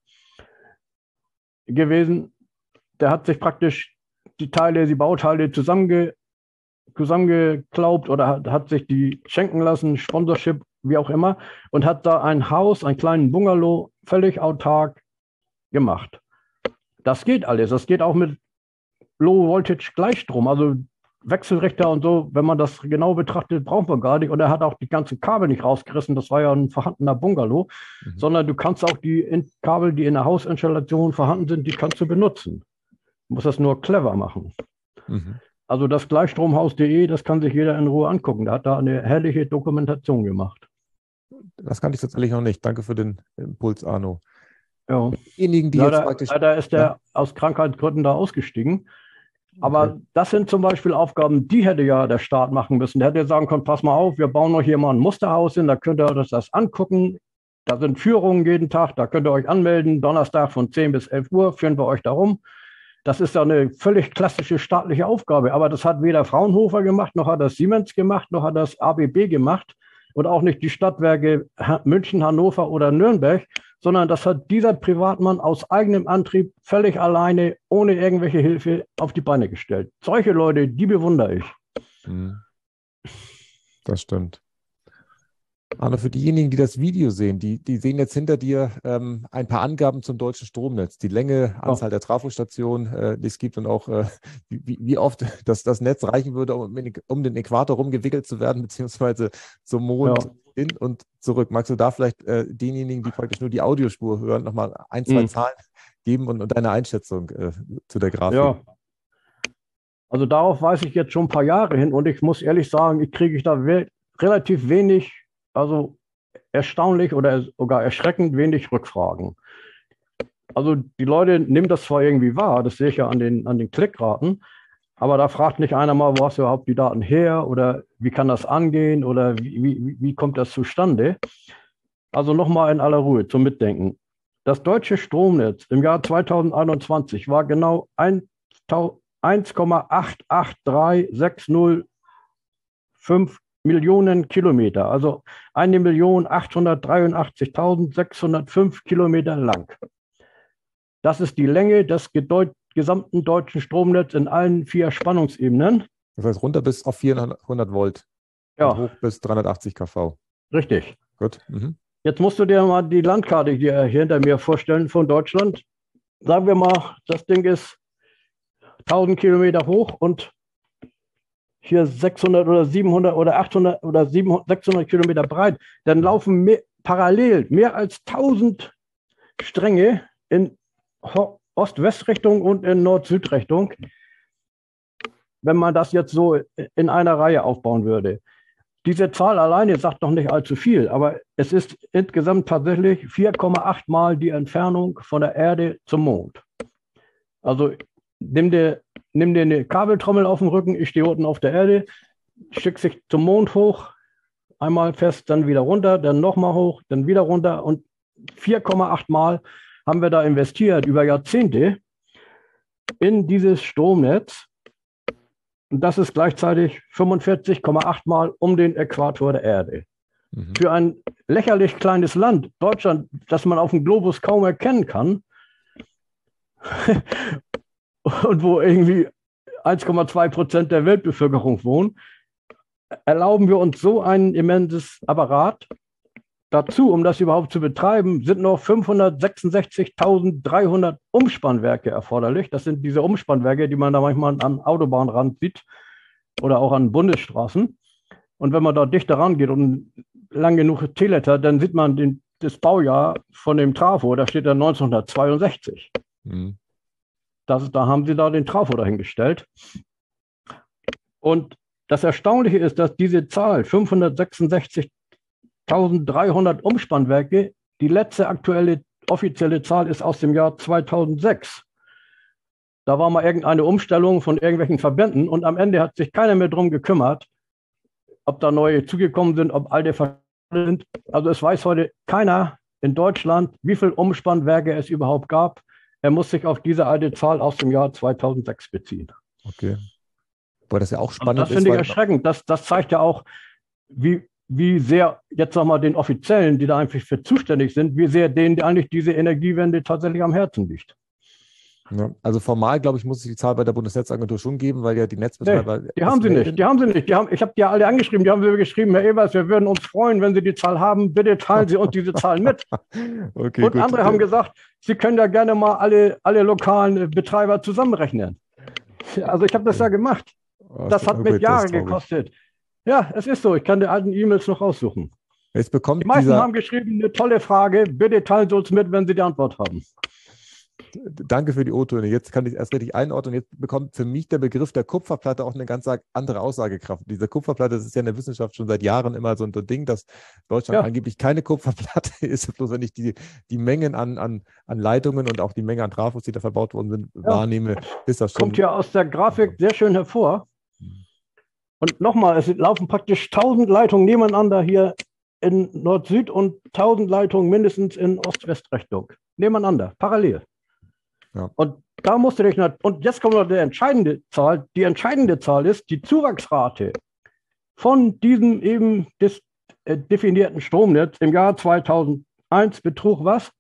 gewesen, der hat sich praktisch die Teile, die Bauteile zusammenge, zusammengeklaubt oder hat, hat sich die schenken lassen, Sponsorship, wie auch immer, und hat da ein Haus, einen kleinen Bungalow, völlig autark gemacht. Das geht alles, das geht auch mit Low-Voltage-Gleichstrom, also Wechselrichter und so, wenn man das genau betrachtet, braucht man gar nicht. Und er hat auch die ganzen Kabel nicht rausgerissen, das war ja ein vorhandener Bungalow, mhm. sondern du kannst auch die in Kabel, die in der Hausinstallation vorhanden sind, die kannst du benutzen. Du musst das nur clever machen. Mhm. Also das Gleichstromhaus punkt de, das kann sich jeder in Ruhe angucken. Da hat da eine herrliche Dokumentation gemacht. Das kannte ich tatsächlich noch nicht. Danke für den Impuls, Arno. Ja. Diejenigen, die Leider, jetzt praktisch. leider ist der Ja. aus Krankheitsgründen da ausgestiegen. Aber Okay. das sind zum Beispiel Aufgaben, die hätte ja der Staat machen müssen. Der hätte sagen können, pass mal auf, wir bauen euch hier mal ein Musterhaus hin, da könnt ihr euch das angucken. Da sind Führungen jeden Tag, da könnt ihr euch anmelden. Donnerstag von zehn bis elf Uhr führen wir euch da rum. Das ist ja eine völlig klassische staatliche Aufgabe. Aber das hat weder Fraunhofer gemacht, noch hat das Siemens gemacht, noch hat das A B B gemacht und auch nicht die Stadtwerke München, Hannover oder Nürnberg, sondern das hat dieser Privatmann aus eigenem Antrieb völlig alleine, ohne irgendwelche Hilfe auf die Beine gestellt. Solche Leute, die bewundere ich. Mhm. Das stimmt. Arno, für diejenigen, die das Video sehen, die, die sehen jetzt hinter dir ähm, ein paar Angaben zum deutschen Stromnetz. Die Länge, Anzahl der Trafostationen, äh, die es gibt und auch äh, wie, wie oft das, das Netz reichen würde, um, um den Äquator rumgewickelt zu werden, beziehungsweise zum Mond Ja. hin und zurück. Magst du da vielleicht äh, denjenigen, die praktisch nur die Audiospur hören, nochmal ein, zwei Mhm. Zahlen geben und, und deine Einschätzung äh, zu der Grafik? Ja. Also darauf weise ich jetzt schon ein paar Jahre hin und ich muss ehrlich sagen, ich kriege ich da relativ wenig, also erstaunlich oder sogar erschreckend wenig Rückfragen. Also die Leute nehmen das zwar irgendwie wahr, das sehe ich ja an den, an den Klickraten, aber da fragt nicht einer mal, wo hast du überhaupt die Daten her oder wie kann das angehen oder wie, wie, wie kommt das zustande? Also nochmal in aller Ruhe zum Mitdenken. Das deutsche Stromnetz im Jahr zweitausendeinundzwanzig war genau eins Komma acht acht drei sechs null fünf Millionen Kilometer, also eine Million achthundertdreiundachtzigtausendsechshundertfünf Kilometer lang. Das ist die Länge des gesamten deutschen Stromnetzes in allen vier Spannungsebenen. Das heißt, runter bis auf vierhundert Volt. Ja. Und hoch bis dreihundertachtzig Kilovolt. Richtig. Gut. Mhm. Jetzt musst du dir mal die Landkarte hier hinter mir vorstellen von Deutschland. Sagen wir mal, das Ding ist tausend Kilometer hoch und hier sechshundert oder siebenhundert oder achthundert oder sechshundert Kilometer breit. Dann laufen mehr, parallel mehr als tausend Stränge in Ost-West-Richtung und in Nord-Süd-Richtung, wenn man das jetzt so in einer Reihe aufbauen würde. Diese Zahl alleine sagt noch nicht allzu viel, aber es ist insgesamt tatsächlich vier Komma acht Mal die Entfernung von der Erde zum Mond. Also nimm dir, nimm dir eine Kabeltrommel auf dem Rücken, ich stehe unten auf der Erde, schick sich zum Mond hoch, einmal fest, dann wieder runter, dann nochmal hoch, dann wieder runter und vier Komma acht Mal haben wir da investiert über Jahrzehnte in dieses Stromnetz. Und das ist gleichzeitig fünfundvierzig Komma acht Mal um den Äquator der Erde. Mhm. Für ein lächerlich kleines Land, Deutschland, das man auf dem Globus kaum erkennen kann und wo irgendwie eins Komma zwei Prozent der Weltbevölkerung wohnen, erlauben wir uns so ein immenses Apparat. Dazu, um das überhaupt zu betreiben, sind noch fünfhundertsechsundsechzigtausenddreihundert Umspannwerke erforderlich. Das sind diese Umspannwerke, die man da manchmal am Autobahnrand sieht oder auch an Bundesstraßen. Und wenn man da dichter rangeht und lang genug Teleter, dann sieht man den, das Baujahr von dem Trafo, da steht da neunzehnhundertzweiundsechzig. Mhm. Das, da haben sie da den Trafo dahingestellt. Und das Erstaunliche ist, dass diese Zahl fünfhundertsechsundsechzigtausenddreihundert Umspannwerke, die letzte aktuelle offizielle Zahl ist aus dem Jahr zweitausendsechs. Da war mal irgendeine Umstellung von irgendwelchen Verbänden und am Ende hat sich keiner mehr drum gekümmert, ob da neue zugekommen sind, ob alte verschwunden sind. Also es weiß heute keiner in Deutschland, wie viele Umspannwerke es überhaupt gab. Er muss sich auf diese alte Zahl aus dem Jahr zweitausendsechs beziehen. Okay. Weil das ja auch spannend ist. Das finde ich erschreckend. Das, das zeigt ja auch, wie, wie sehr, jetzt sag mal, den Offiziellen, die da einfach für zuständig sind, wie sehr denen eigentlich diese Energiewende tatsächlich am Herzen liegt. Ja, also formal, glaube ich, muss es die Zahl bei der Bundesnetzagentur schon geben, weil ja die Netzbetreiber... Nee, die haben sie nicht, die haben sie nicht. Die haben, ich habe die alle angeschrieben, die haben sie geschrieben, Herr Evers, wir würden uns freuen, wenn Sie die Zahl haben, bitte teilen Sie uns diese Zahl mit. Okay, und gut, andere okay. haben gesagt, Sie können ja gerne mal alle, alle lokalen Betreiber zusammenrechnen. Also ich habe das ja gemacht. Das hat mich Jahre gekostet. Ja, es ist so, ich kann die alten E-Mails noch raussuchen. Jetzt bekommt die meisten dieser... haben geschrieben, eine tolle Frage, bitte teilen Sie uns mit, wenn Sie die Antwort haben. Danke für die O-Töne. Jetzt kann ich es erst richtig einordnen. Jetzt bekommt für mich der Begriff der Kupferplatte auch eine ganz andere Aussagekraft. Diese Kupferplatte, das ist ja in der Wissenschaft schon seit Jahren immer so ein Ding, dass Deutschland ja. angeblich keine Kupferplatte ist. Bloß wenn ich die, die Mengen an, an, an Leitungen und auch die Menge an Trafos, die da verbaut worden sind, ja. wahrnehme, ist das schon... Kommt ja aus der Grafik sehr schön hervor. Und nochmal, es laufen praktisch tausend Leitungen nebeneinander hier in Nord-Süd und tausend Leitungen mindestens in Ost-West-Richtung. Nebeneinander, parallel. Ja. Und da musst du dich, und jetzt kommt noch die entscheidende Zahl. Die entscheidende Zahl ist die Zuwachsrate von diesem eben des, äh, definierten Stromnetz im Jahr zweitausendeins betrug was?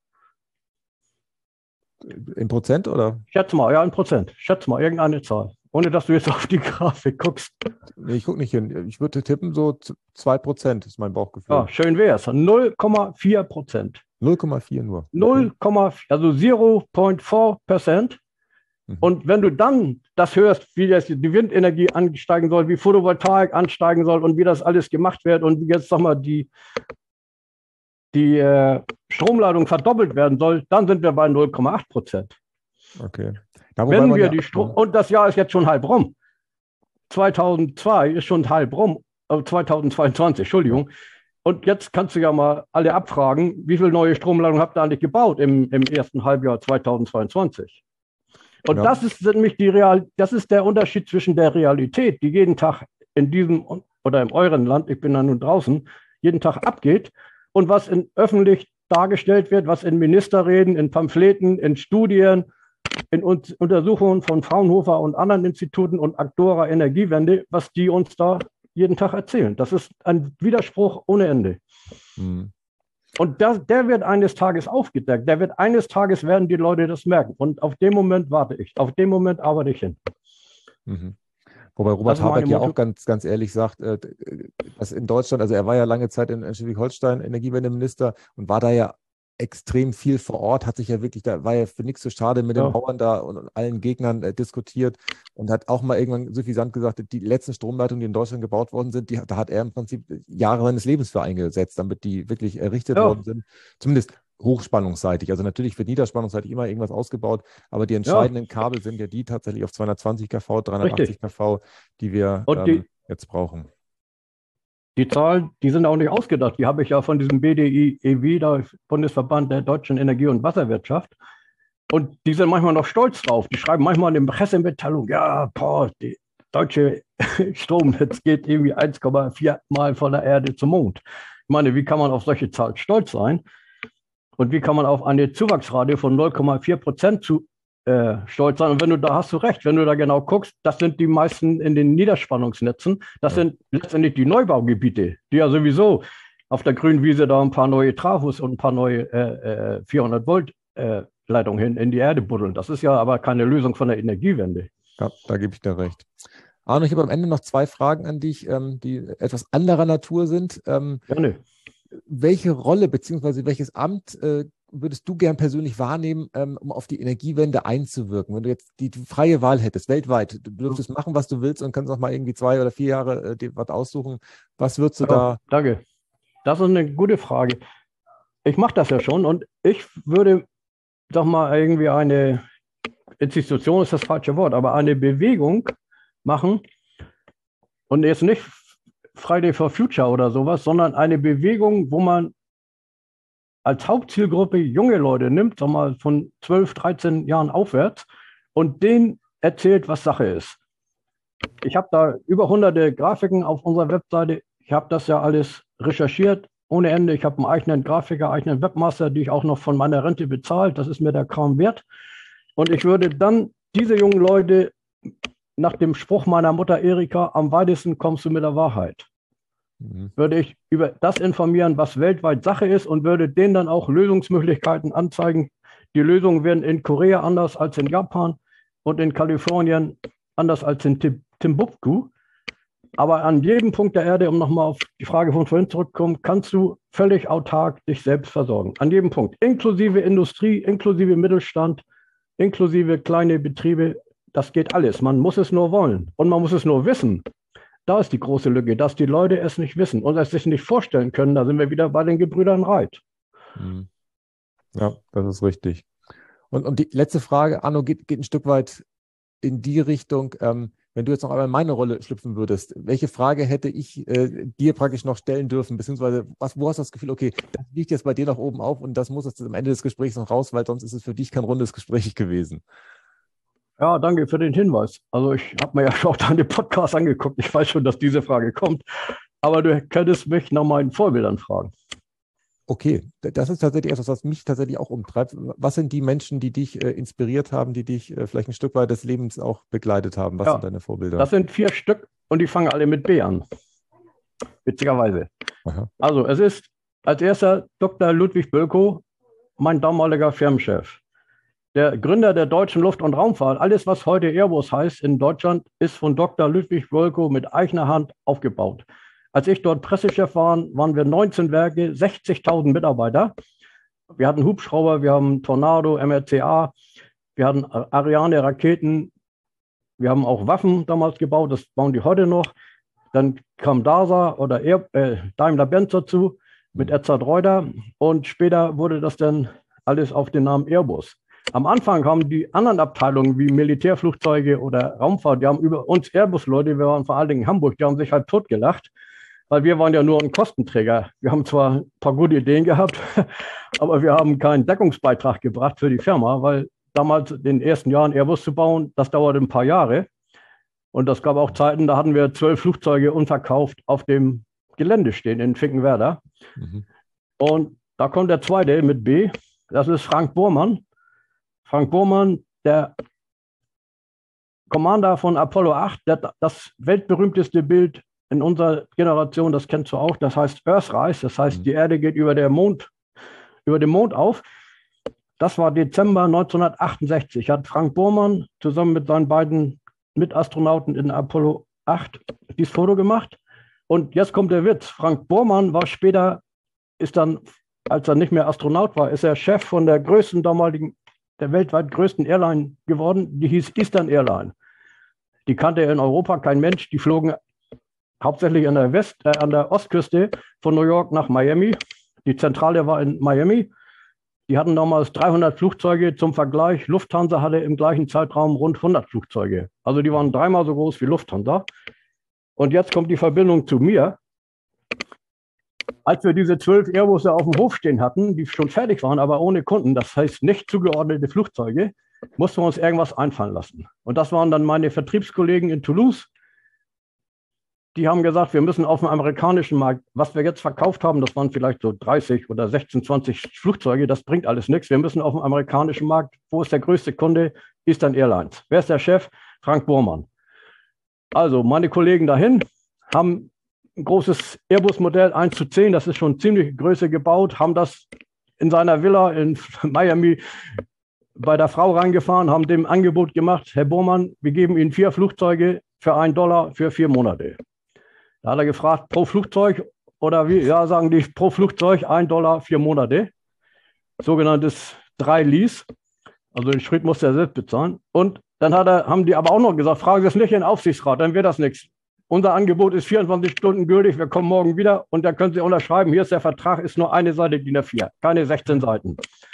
In Prozent oder? Schätz mal, ja, in Prozent. Schätz mal, irgendeine Zahl. Ohne dass du jetzt auf die Grafik guckst. Nee, ich gucke nicht hin. Ich würde tippen, so zwei Prozent ist mein Bauchgefühl. Ja, schön wäre es. null Komma vier Prozent. null Komma vier nur. null Komma vier, also null Komma vier Prozent. Mhm. Und wenn du dann das hörst, wie das, die Windenergie ansteigen soll, wie Photovoltaik ansteigen soll und wie das alles gemacht wird und wie jetzt, sag mal, die, die äh, Stromladung verdoppelt werden soll, dann sind wir bei null Komma acht Prozent. Okay. Ja, wenn wir ja, die Strom, und das Jahr ist jetzt schon halb rum. zweitausendzwei ist schon halb rum. äh, zweitausendzweiundzwanzig, Entschuldigung. Und jetzt kannst du ja mal alle abfragen, wie viele neue Stromleitungen habt ihr eigentlich gebaut im, im ersten Halbjahr zweitausendzweiundzwanzig? Und ja. das ist nämlich die Real, das ist der Unterschied zwischen der Realität, die jeden Tag in diesem oder in eurem Land, ich bin da nun draußen, jeden Tag abgeht und was in öffentlich dargestellt wird, was in Ministerreden, in Pamphleten, in Studien, in Untersuchungen von Fraunhofer und anderen Instituten und Aktora Energiewende, was die uns da jeden Tag erzählen. Das ist ein Widerspruch ohne Ende. Mhm. Und das, der wird eines Tages aufgedeckt. Der wird eines Tages werden die Leute das merken. Und auf den Moment warte ich. Auf den Moment arbeite ich hin. Mhm. Wobei Robert Habeck ja auch ganz, ganz ehrlich sagt, dass in Deutschland, also er war ja lange Zeit in Schleswig-Holstein Energiewendeminister und war da ja extrem viel vor Ort, hat sich ja wirklich, da war ja für nichts so schade mit ja. den Bauern da und allen Gegnern äh, diskutiert und hat auch mal irgendwann suffisant gesagt, die letzten Stromleitungen, die in Deutschland gebaut worden sind, die, da hat er im Prinzip Jahre seines Lebens für eingesetzt, damit die wirklich errichtet ja. worden sind. Zumindest hochspannungsseitig. Also natürlich wird niederspannungsseitig immer irgendwas ausgebaut, aber die entscheidenden ja. Kabel sind ja die tatsächlich auf zweihundertzwanzig Kilovolt, dreihundertachtzig Kilovolt, die wir ähm, die, jetzt brauchen. Die Zahlen, die sind auch nicht ausgedacht. Die habe ich ja von diesem B D I E W, der Bundesverband der deutschen Energie- und Wasserwirtschaft. Und die sind manchmal noch stolz drauf. Die schreiben manchmal in der Pressemitteilung, ja, boah, die deutsche Stromnetz geht irgendwie eins Komma vier Mal von der Erde zum Mond. Ich meine, wie kann man auf solche Zahlen stolz sein? Und wie kann man auf eine Zuwachsrate von null Komma vier Prozent zu äh, stolz sein? Und wenn du da hast du recht, wenn du da genau guckst, das sind die meisten in den Niederspannungsnetzen. Das ja. sind letztendlich die Neubaugebiete, die ja sowieso auf der grünen Wiese da ein paar neue Trafos und ein paar neue äh, vierhundert Volt äh, Leitungen hin in die Erde buddeln. Das ist ja aber keine Lösung von der Energiewende. Ja, da gebe ich dir recht. Arno, ich habe am Ende noch zwei Fragen an dich, ähm, die etwas anderer Natur sind. Ähm, Gerne. Welche Rolle bzw. welches Amt äh, würdest du gern persönlich wahrnehmen, ähm, um auf die Energiewende einzuwirken? Wenn du jetzt die, die freie Wahl hättest, weltweit, du dürftest machen, was du willst und kannst auch mal irgendwie zwei oder vier Jahre äh, dir was aussuchen. Was würdest du ja, da? Danke. Das ist eine gute Frage. Ich mache das ja schon und ich würde doch mal irgendwie eine Institution, ist das falsche Wort, aber eine Bewegung machen und jetzt nicht Friday for Future oder sowas, sondern eine Bewegung, wo man als Hauptzielgruppe junge Leute nimmt, sag mal von zwölf, dreizehn Jahren aufwärts und denen erzählt, was Sache ist. Ich habe da über hunderte Grafiken auf unserer Webseite. Ich habe das ja alles recherchiert ohne Ende. Ich habe einen eigenen Grafiker, eigenen Webmaster, die ich auch noch von meiner Rente bezahlt. Das ist mir da kaum wert. Und ich würde dann diese jungen Leute nach dem Spruch meiner Mutter Erika, am weitesten kommst du mit der Wahrheit. Mhm. Würde ich über das informieren, was weltweit Sache ist und würde denen dann auch Lösungsmöglichkeiten anzeigen. Die Lösungen werden in Korea anders als in Japan und in Kalifornien anders als in Timbuktu. Aber an jedem Punkt der Erde, um nochmal auf die Frage von vorhin zurückzukommen, kannst du völlig autark dich selbst versorgen. An jedem Punkt, inklusive Industrie, inklusive Mittelstand, inklusive kleine Betriebe. Das geht alles. Man muss es nur wollen und man muss es nur wissen. Da ist die große Lücke, dass die Leute es nicht wissen und es sich nicht vorstellen können. Da sind wir wieder bei den Gebrüdern Reit. Ja, das ist richtig. Und, und die letzte Frage, Arno, geht, geht ein Stück weit in die Richtung, ähm, wenn du jetzt noch einmal in meine Rolle schlüpfen würdest, welche Frage hätte ich äh, dir praktisch noch stellen dürfen, beziehungsweise was, wo hast du das Gefühl, okay, das liegt jetzt bei dir noch oben auf und das muss jetzt am Ende des Gesprächs noch raus, weil sonst ist es für dich kein rundes Gespräch gewesen. Ja, danke für den Hinweis. Also ich habe mir ja schon deine Podcasts angeguckt. Ich weiß schon, dass diese Frage kommt. Aber du könntest mich nach meinen Vorbildern fragen. Okay, das ist tatsächlich etwas, was mich tatsächlich auch umtreibt. Was sind die Menschen, die dich äh, inspiriert haben, die dich äh, vielleicht ein Stück weit des Lebens auch begleitet haben? Was ja, sind deine Vorbilder? Das sind vier Stück und die fangen alle mit B an. Witzigerweise. Aha. Also es ist als erster Doktor Ludwig Bölkow, mein damaliger Firmenchef. Der Gründer der deutschen Luft- und Raumfahrt, alles, was heute Airbus heißt in Deutschland, ist von Doktor Ludwig Bölkow mit eigener Hand aufgebaut. Als ich dort Pressechef war, waren wir neunzehn Werke, sechzigtausend Mitarbeiter. Wir hatten Hubschrauber, wir haben Tornado, M R C A, wir hatten Ariane-Raketen, wir haben auch Waffen damals gebaut, das bauen die heute noch. Dann kam D A S A oder Air, äh, Daimler-Benz dazu mit Edzard Reuter und später wurde das dann alles auf den Namen Airbus. Am Anfang haben die anderen Abteilungen wie Militärflugzeuge oder Raumfahrt, die haben über uns Airbus-Leute, wir waren vor allen Dingen in Hamburg, die haben sich halt totgelacht, weil wir waren ja nur ein Kostenträger. Wir haben zwar ein paar gute Ideen gehabt, aber wir haben keinen Deckungsbeitrag gebracht für die Firma, weil damals in den ersten Jahren Airbus zu bauen, das dauerte ein paar Jahre. Und das gab auch Zeiten, da hatten wir zwölf Flugzeuge unverkauft auf dem Gelände stehen in Finkenwerder. Mhm. Und da kommt der zweite mit B, das ist Frank Bormann. Frank Bormann, der Commander von Apollo acht, der, das weltberühmteste Bild in unserer Generation, das kennst du auch, das heißt Earthrise, das heißt, mhm. die Erde geht über, der Mond, über den Mond auf. Das war Dezember neunzehnhundertachtundsechzig, hat Frank Bormann zusammen mit seinen beiden Mitastronauten in Apollo acht dieses Foto gemacht. Und jetzt kommt der Witz. Frank Bormann war später, ist dann, als er nicht mehr Astronaut war, ist er Chef von der größten damaligen, der weltweit größten Airline geworden. Die hieß Eastern Airline. Die kannte in Europa kein Mensch. Die flogen hauptsächlich an der West, äh, an der Ostküste von New York nach Miami. Die Zentrale war in Miami. Die hatten damals dreihundert Flugzeuge. Zum Vergleich, Lufthansa hatte im gleichen Zeitraum rund hundert Flugzeuge. Also die waren dreimal so groß wie Lufthansa. Und jetzt kommt die Verbindung zu mir. Als wir diese zwölf Airbusse auf dem Hof stehen hatten, die schon fertig waren, aber ohne Kunden, das heißt nicht zugeordnete Flugzeuge, mussten wir uns irgendwas einfallen lassen. Und das waren dann meine Vertriebskollegen in Toulouse. Die haben gesagt, wir müssen auf dem amerikanischen Markt, was wir jetzt verkauft haben, das waren vielleicht so dreißig oder sechzehn, zwanzig Flugzeuge, das bringt alles nichts. Wir müssen auf dem amerikanischen Markt, wo ist der größte Kunde? Eastern Airlines. Wer ist der Chef? Frank Bormann. Also meine Kollegen dahin haben ein großes Airbus-Modell eins zu zehn, das ist schon ziemlich Größe gebaut, haben das in seiner Villa in Miami bei der Frau reingefahren, haben dem Angebot gemacht, Herr Bormann, wir geben Ihnen vier Flugzeuge für einen Dollar für vier Monate. Da hat er gefragt, pro Flugzeug oder wie? Ja, sagen die, pro Flugzeug ein Dollar, vier Monate. Sogenanntes drei Lease. Also den Schritt muss er selbst bezahlen. Und dann hat er, haben die aber auch noch gesagt, fragen Sie es nicht in den Aufsichtsrat, dann wird das nichts. Unser Angebot ist vierundzwanzig Stunden gültig, wir kommen morgen wieder und dann können Sie unterschreiben, hier ist der Vertrag, ist nur eine Seite D I N A vier, keine sechzehn Seiten.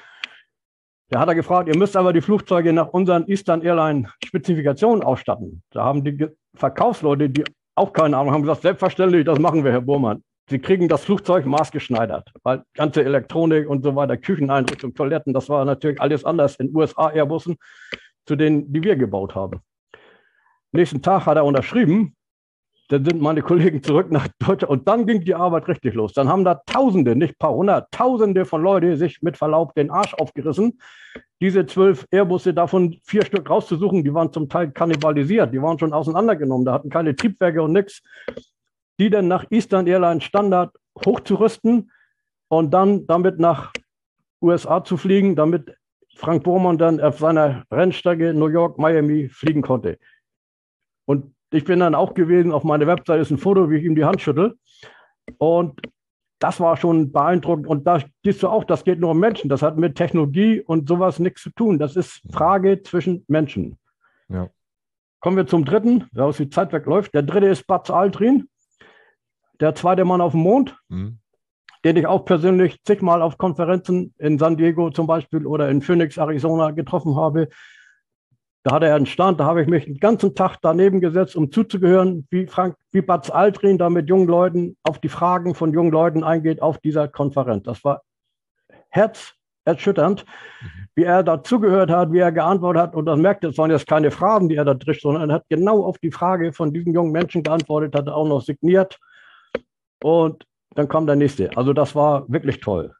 Da hat er gefragt, ihr müsst aber die Flugzeuge nach unseren Eastern Airline Spezifikationen ausstatten. Da haben die Verkaufsleute, die auch keine Ahnung haben, gesagt, selbstverständlich, das machen wir, Herr Bormann. Sie kriegen das Flugzeug maßgeschneidert, weil ganze Elektronik und so weiter, Kücheneinrichtung, Toiletten, das war natürlich alles anders in U S A-Airbussen, zu denen, die wir gebaut haben. Nächsten Tag hat er unterschrieben, dann sind meine Kollegen zurück nach Deutschland und dann ging die Arbeit richtig los. Dann haben da Tausende, nicht ein paar hundert, Tausende von Leuten sich mit Verlaub den Arsch aufgerissen, diese zwölf Airbusse, davon vier Stück rauszusuchen, die waren zum Teil kannibalisiert, die waren schon auseinandergenommen, da hatten keine Triebwerke und nichts, die dann nach Eastern Airlines Standard hochzurüsten und dann damit nach U S A zu fliegen, damit Frank Bormann dann auf seiner Rennstrecke New York, Miami fliegen konnte. Und ich bin dann auch gewesen, auf meiner Website ist ein Foto, wie ich ihm die Hand schüttel. Und das war schon beeindruckend. Und da siehst du auch, das geht nur um Menschen. Das hat mit Technologie und sowas nichts zu tun. Das ist Frage zwischen Menschen. Ja. Kommen wir zum dritten, da die Zeit wegläuft. Der dritte ist Buzz Aldrin, der zweite Mann auf dem Mond, mhm. den ich auch persönlich zigmal auf Konferenzen in San Diego zum Beispiel oder in Phoenix, Arizona getroffen habe. Da hatte er einen Stand, da habe ich mich den ganzen Tag daneben gesetzt, um zuzugehören, wie Frank, wie Buzz Aldrin da mit jungen Leuten auf die Fragen von jungen Leuten eingeht auf dieser Konferenz. Das war herzerschütternd, mhm. wie er da zugehört hat, wie er geantwortet hat. Und dann merkte, es waren jetzt keine Fragen, die er da trischt, sondern er hat genau auf die Frage von diesen jungen Menschen geantwortet, hat er auch noch signiert. Und dann kam der nächste. Also das war wirklich toll.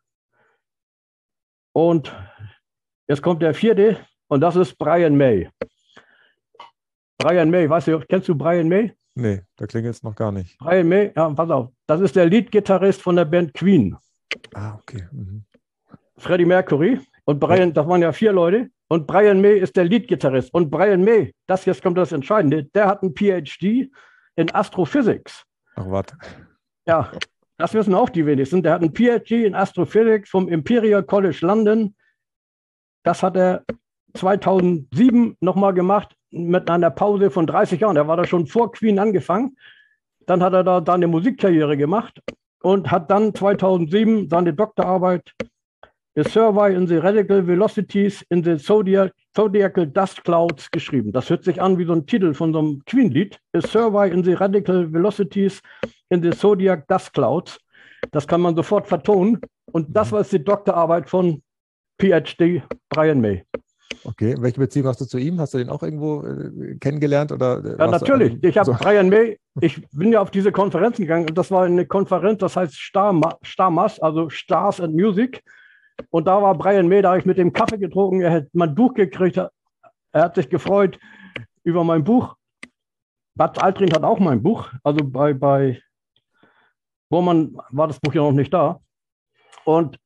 Und jetzt kommt der vierte. Und das ist Brian May. Brian May, weißt du, kennst du Brian May? Nee, da klingt jetzt noch gar nicht. Brian May, ja, pass auf, das ist der Lead-Gitarrist von der Band Queen. Ah, okay. Mhm. Freddie Mercury und Brian, ja. Das waren ja vier Leute. Und Brian May ist der Lead-Gitarrist. Und Brian May, das jetzt kommt das Entscheidende, der hat einen P H D in Astrophysics. Ach, warte. Ja, das wissen auch die wenigsten. Der hat einen P H D in Astrophysics vom Imperial College London. Das hat er zweitausendsieben nochmal gemacht, mit einer Pause von dreißig Jahren. Er war da schon vor Queen angefangen. Dann hat er da seine Musikkarriere gemacht und hat dann zweitausendsieben seine Doktorarbeit A Survey in the Radical Velocities in the Zodiac, Zodiacal Dust Clouds geschrieben. Das hört sich an wie so ein Titel von so einem Queen-Lied. A Survey in the Radical Velocities in the Zodiac Dust Clouds. Das kann man sofort vertonen. Und das war die Doktorarbeit von P H D Brian May. Okay, welche Beziehung hast du zu ihm? Hast du den auch irgendwo äh, kennengelernt? Oder, äh, ja, natürlich. Du, ich habe so? Brian May, ich bin ja auf diese Konferenz gegangen und das war eine Konferenz, das heißt Star, Starmas, also Stars and Music. Und da war Brian May, da habe ich mit dem Kaffee getrunken, er hat mein Buch gekriegt, er hat sich gefreut über mein Buch. Bud Aldrin hat auch mein Buch, also bei, bei Bormann war das Buch ja noch nicht da. Und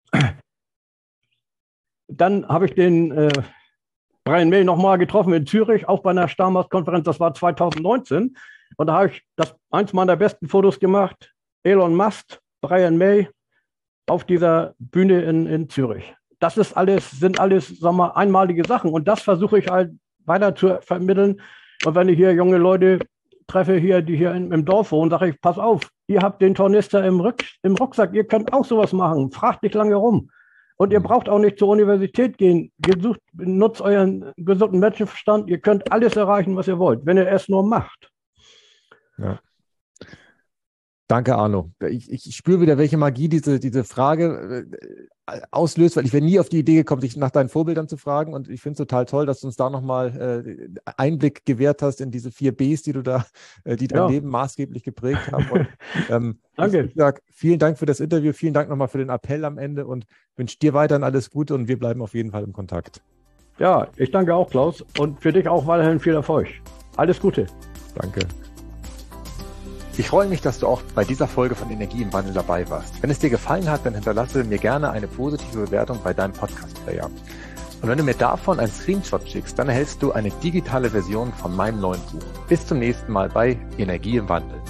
dann habe ich den äh, Brian May nochmal getroffen in Zürich, auch bei einer Starmas-Konferenz, das war zweitausendneunzehn. Und da habe ich das, eins meiner besten Fotos gemacht, Elon Musk, Brian May, auf dieser Bühne in, in Zürich. Das ist alles, sind alles, sagen wir mal, einmalige Sachen. Und das versuche ich halt weiter zu vermitteln. Und wenn ich hier junge Leute treffe, hier, die hier in, im Dorf wohnen, sage ich, pass auf, ihr habt den Tornister im, Rück, im Rucksack, ihr könnt auch sowas machen. Fragt nicht lange rum. Und ihr braucht auch nicht zur Universität gehen. Gesucht, nutzt euren gesunden Menschenverstand. Ihr könnt alles erreichen, was ihr wollt, wenn ihr es nur macht. Ja. Danke, Arno. Ich, ich spüre wieder, welche Magie diese, diese Frage äh, auslöst, weil ich wäre nie auf die Idee gekommen, dich nach deinen Vorbildern zu fragen. Und ich finde es total toll, dass du uns da nochmal äh, Einblick gewährt hast in diese vier Bs, die du da, äh, die dein ja. Leben maßgeblich geprägt haben. Und, ähm, Danke. Ich sage vielen Dank für das Interview, vielen Dank nochmal für den Appell am Ende und wünsche dir weiterhin alles Gute und wir bleiben auf jeden Fall im Kontakt. Ja, ich danke auch, Klaus. Und für dich auch weiterhin viel Erfolg. Alles Gute. Danke. Ich freue mich, dass du auch bei dieser Folge von Energie im Wandel dabei warst. Wenn es dir gefallen hat, dann hinterlasse mir gerne eine positive Bewertung bei deinem Podcast-Player. Und wenn du mir davon einen Screenshot schickst, dann erhältst du eine digitale Version von meinem neuen Buch. Bis zum nächsten Mal bei Energie im Wandel.